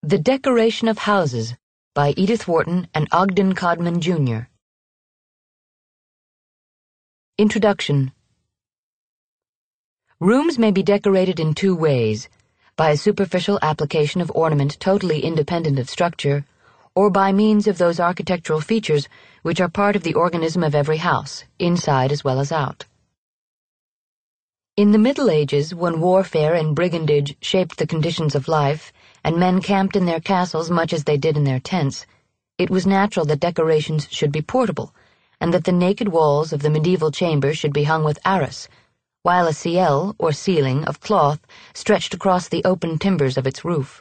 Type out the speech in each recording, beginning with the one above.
The Decoration of Houses by Edith Wharton and Ogden Codman, Jr. Introduction. Rooms may be decorated in two ways, by a superficial application of ornament totally independent of structure, or by means of those architectural features which are part of the organism of every house, inside as well as out. In the Middle Ages, when warfare and brigandage shaped the conditions of life, and men camped in their castles much as they did in their tents, it was natural that decorations should be portable, and that the naked walls of the medieval chamber should be hung with arras, while a ciel, or ceiling, of cloth stretched across the open timbers of its roof.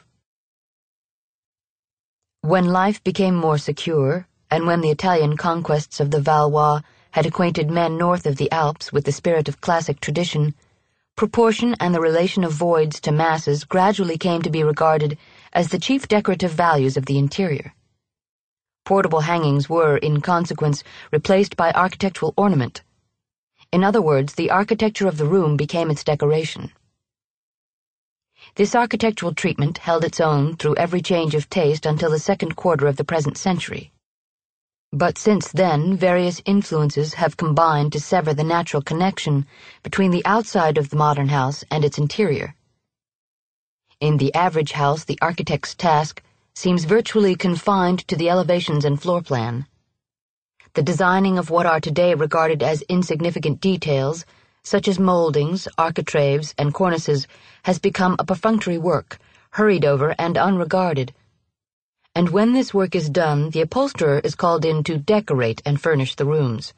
When life became more secure, and when the Italian conquests of the Valois had acquainted men north of the Alps with the spirit of classic tradition, proportion and the relation of voids to masses gradually came to be regarded as the chief decorative values of the interior. Portable hangings were, in consequence, replaced by architectural ornament. In other words, the architecture of the room became its decoration. This architectural treatment held its own through every change of taste until the second quarter of the present century. But since then, various influences have combined to sever the natural connection between the outside of the modern house and its interior. In the average house, the architect's task seems virtually confined to the elevations and floor plan. The designing of what are today regarded as insignificant details, such as moldings, architraves, and cornices, has become a perfunctory work, hurried over and unregarded. And when this work is done, the upholsterer is called in to decorate and furnish the rooms.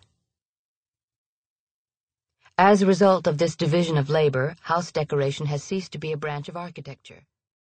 As a result of this division of labor, house decoration has ceased to be a branch of architecture.